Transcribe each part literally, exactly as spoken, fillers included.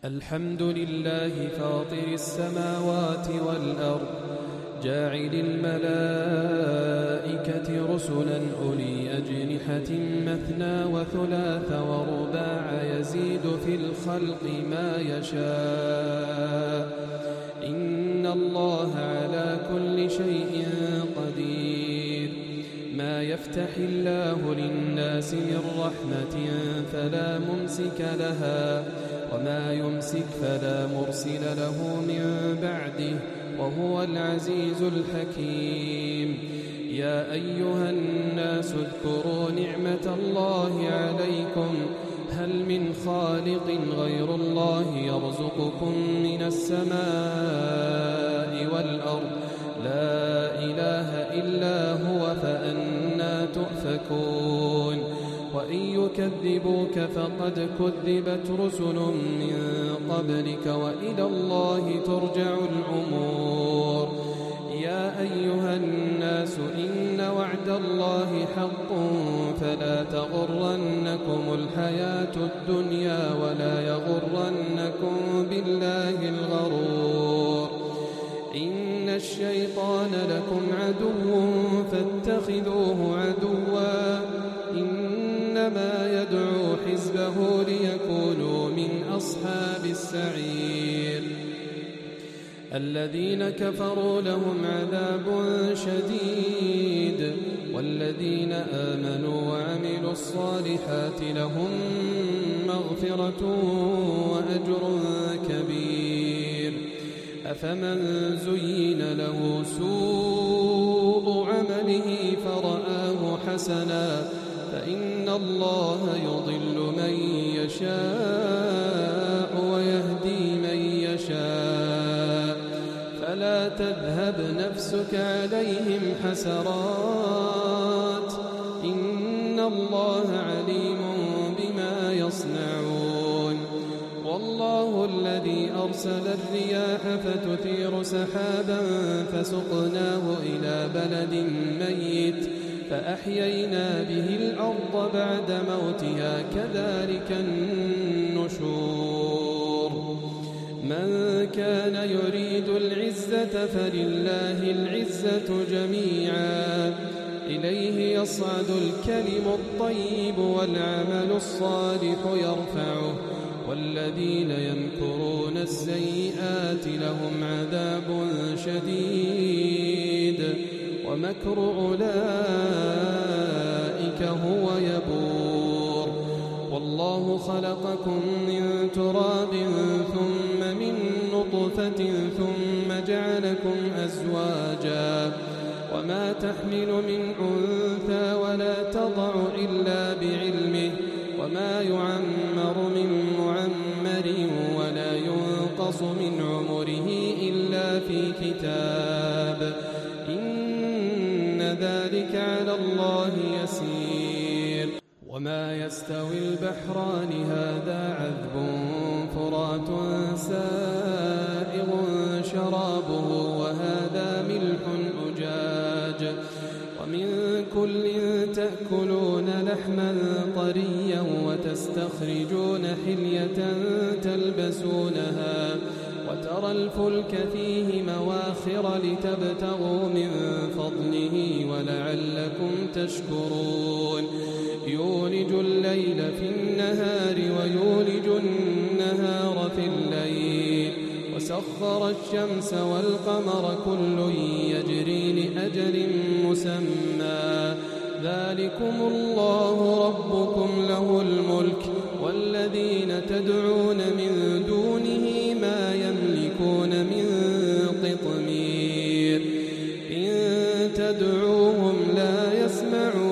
الحمد لله فاطر السماوات والأرض جاعل الملائكة رسلا أولي أجنحة مثنى وثلاث ورباع يزيد في الخلق ما يشاء إن الله على كل شيء قدير. ما يفتح الله للناس من رحمة فلا ممسك لها وما يمسك فلا مرسل له من بعده وهو العزيز الحكيم. يا أيها الناس اذكروا نعمة الله عليكم هل من خالق غير الله يرزقكم من السماء والأرض لا إله إلا هو فأنى تؤفكون. وإن يكذبوك فقد كذبت رسل من قبلك وإلى الله ترجع الأمور. يا أيها الناس إن وعد الله حق فلا تغرنكم الحياة الدنيا ولا يغرنكم بالله الغرور. إن الشيطان لكم عدو فاتخذوه عدوا إنما يدعو حزبه ليكونوا من أصحاب السعير. الذين كفروا لهم عذاب شديد والذين آمنوا وعملوا الصالحات لهم مغفرة وأجر كبير. أفمن زين له سوء عمله فرآه حسنا فإن الله يضل من يشاء ويهدي من يشاء فلا تذهب نفسك عليهم حسرات إن الله عليم بما يصنعون. والله الذي أرسل الرياح فتثير سحابا فسقناه إلى بلد ميت فأحيينا به الأرض بعد موتها كذلك النشور. من كان يريد العزة فلله العزة جميعا إليه يصعد الكلم الطيب والعمل الصالح يرفعه والذين يمكرون السيئات لهم عذاب شديد ومكر أولئك هو يبور. والله خلقكم من تراب ثم من نطفة ثم جعلكم أزواجا وما تحمل من أنثى ولا تضع إلا بعلمه وما يعمر من معمر ولا ينقص من عمره إلا في كتاب إن ذلك على الله يسير. وما يستوي البحران هذا عذب فرات سائغ شرابه وهذا ملح أجاج ومن كل تأكلون لحما طريا وتستخرجون حلية تلبسونها وترى الفلك فيه مواخر لتبتغوا من فضله ولعلكم تشكرون. يولج الليل في النهار ويولج النهار في الليل وسخر الشمس والقمر كل يجري لأجل مسمى ذلكم الله ربكم له الملك والذين تدعون من دونه ما يملكون من قطمير. إن تدعوهم لا يسمعوا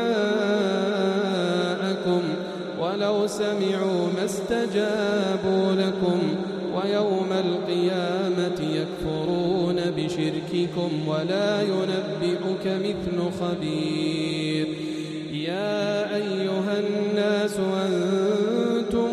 دعاءكم ولو سمعوا ما استجابوا لكم ويوم القيامة يكفرون بشرككم ولا ينبئك مثل خبير. يا أيها الناس أنتم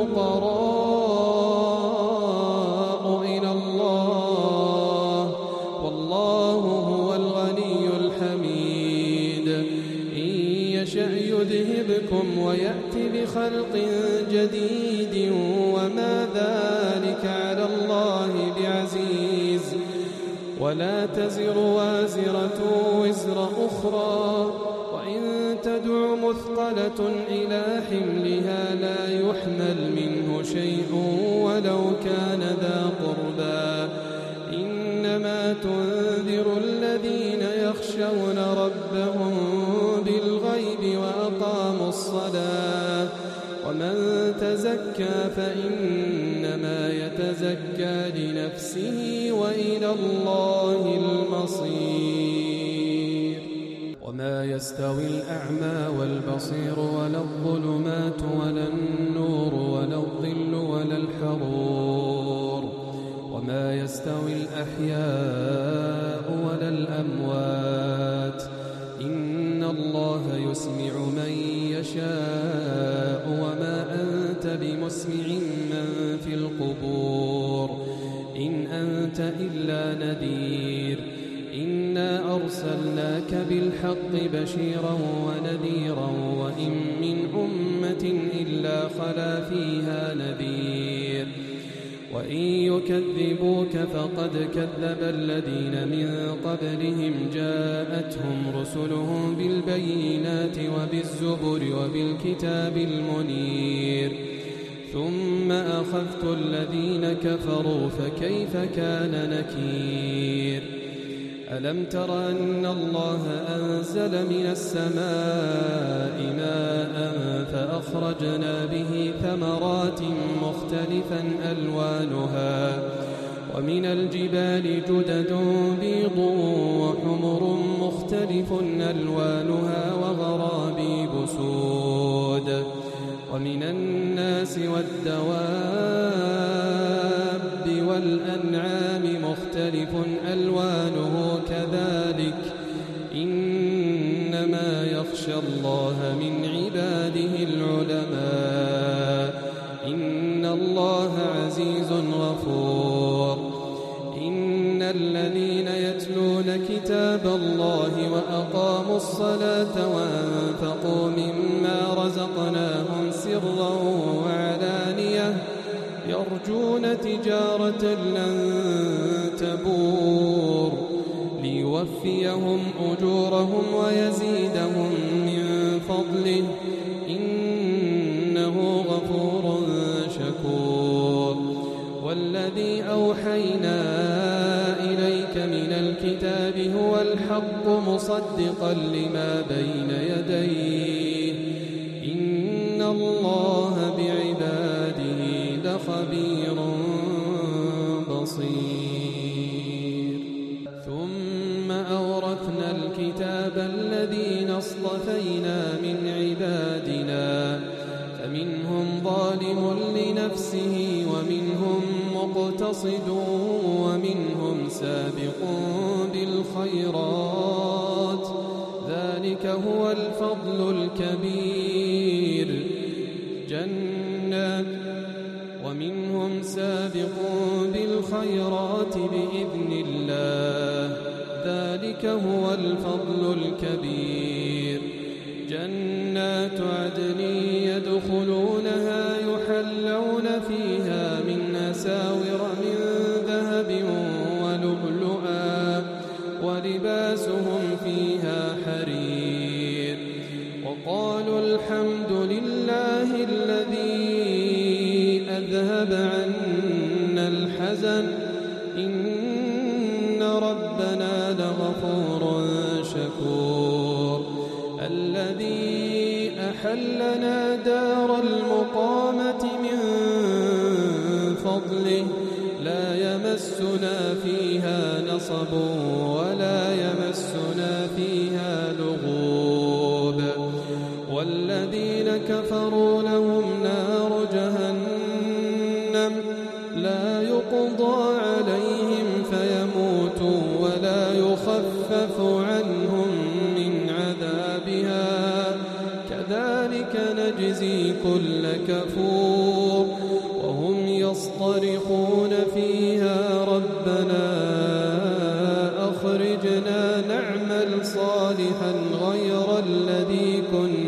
الفقراء إلى الله والله هو الغني الحميد. إن يشأ يذهبكم ويأتي بخلق جديد وما ذلك ذلك على الله بعزيز. ولا تزر وازرة وزر أخرى، وإن تدع مثقلة إلى حملها لا يحمل منه شيء ولو كان ذا قربى. إنما تنذر الذين يخشون ربهم بالغيب وأقاموا الصلاة، ومن تزكى فإنما يتزكى لنفسه وإلى الله المصير. وما يستوي الأعمى والبصير ولا الظلمات ولا النور ولا الظل ولا الحرور، وما يستوي الأحياء ولا الأموات. إن الله يسمع من يشاء وما أنت بمسمع من في القبور، إن أنت إلا نذير. إنا أرسلناك بالحق بشيرا ونذيرا، وإن من أمة إلا خلا فيها نذير. وإن يكذبوك فقد كذب الذين من قبلهم، جاءتهم رسلهم بالبينات وبالزبر وبالكتاب المنير. ثم أخذت الذين كفروا فكيف كان نكير. ألم تر أن الله أنزل من السماء ماء فأخرجنا به ثمرات مختلفا ألوانها، ومن الجبال جدد بيض وحمر مختلف ألوانها وغرابيب سود، ومن الناس والدواب والأنعام مختلف ألوانه كذلك. إنما يخشى الله من عباده العلماء. إن الله عزيز غفور. إن الذين يتلون كتاب الله وأقاموا الصلاة وأنفقوا مما رزقناهم سرا وعلانية يرجون تجارة لن تبور، ليوفيهم أجورهم ويزيدهم من فضله، إنه غفور شكور. والذي أوحينا إليك من الكتاب هو الحق مصدقا لما بين يديه، إن الله بعباده لخبير بصير. ثم أورثنا الكتاب الذين اصطفينا من عبادنا، فمنهم ظالم لنفسه ومنهم مقتصد ومنهم سابق بالخيرات، ذلك هو الفضل الكبير. جنات ومنهم سابق بالخيرات بإذن الله، ذلك هو الفضل الكبير. جنات عدن يدخلونها يحلون فيها من أساور من ذهب ولؤلؤا، ولباسهم فيها حرير. وقالوا الحمد لله الذي أذهب عنا الحزن، إن ربنا لغفور شكور. الذي أحلنا دار المقامة من فضله لا يمسنا فيها نصب ولا يمسنا فيها لغوب. والذين كفروا لهم نار جهنم لا يقضى عليهم فيموتوا ولا يخفف عنهم من عذابها، كذلك نجزي كل كفور. وهم يصطرخون فيها ربنا أخرجنا نعمل صالحا غير الذي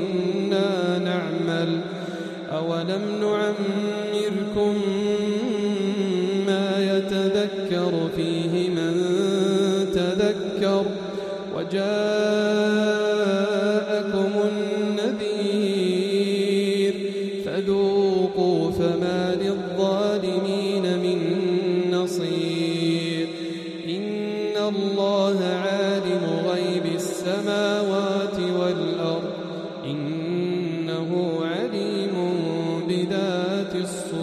كنا نعمل، أولم نعمركم يذكر فيه من تذكر وجاءكم النذير فذوقوا فما للظالمين من نصير إن الله عالم غيب السماوات والأرض إنه عليم بذات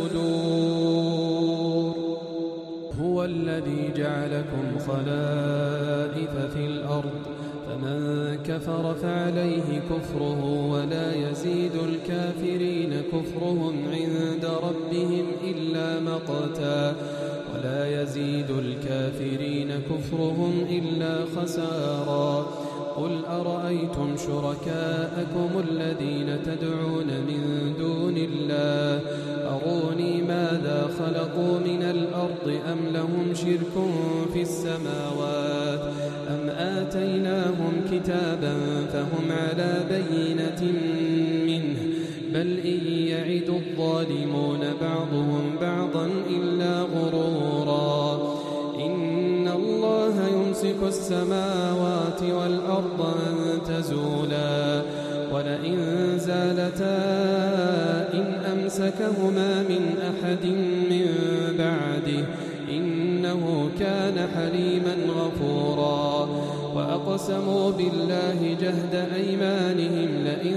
الصدور هو الذي جعلكم خلائف في الأرض فمن كفر فعليه كفره ولا يزيد الكافرين كفرهم عند ربهم إلا مقتا ولا يزيد الكافرين كفرهم إلا خسارا قل أرأيتم شركاءكم الذين تدعون من دون الله أروني ماذا خلقوا من الأرض أم لهم شرك في السماوات أم آتيناهم كتابا فهم على بينة منه بل إن يعد الظالمون بعضهم بعضا إلا غرورا إن الله يمسك السماوات والأرض أن تزولا ولئن زالتا إن أمسكهما من أحد من بعده إنه كان حليما غفورا وأقسموا بالله جهد أيمانهم لئن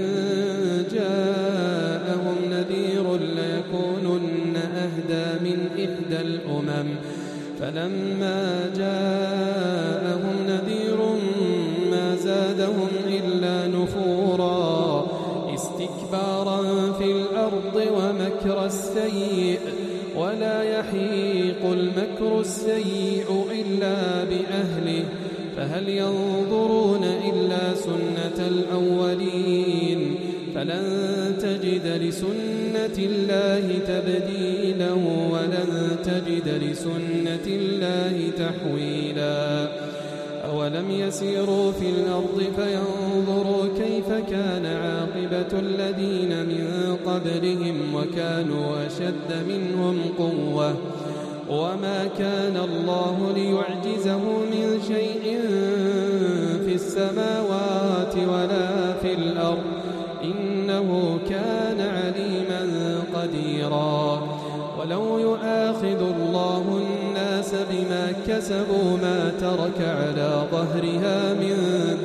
جاءهم نذير ليكونن أهدى من إحدى الأمم فلما جاءهم نذير ما زادهم إلا نفورا استكبارا في الأرض ومكر السيء ولا يحيق المكر السيء إلا بأهله فهل ينظرون إلا سنة الأولين فلن تجد لسنة الله تبديلا ولن تجد لسنة الله تحويلا أولم يسيروا في الأرض فينظروا كيف كان عاقبة الذين من قبلهم وكانوا أشد منهم قوة وما كان الله ليعجزه من شيء في السماوات ولا في الأرض إنه كان عليما قديرا ولو يؤاخذ الله الناس بما كسبوا ما ترك على ظهرها من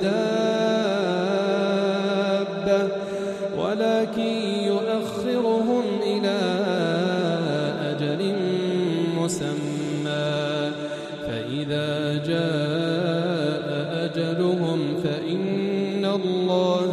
دابة ولكن يؤخرهم إلى أجل مسمى فإذا جاء أجلهم فإن الله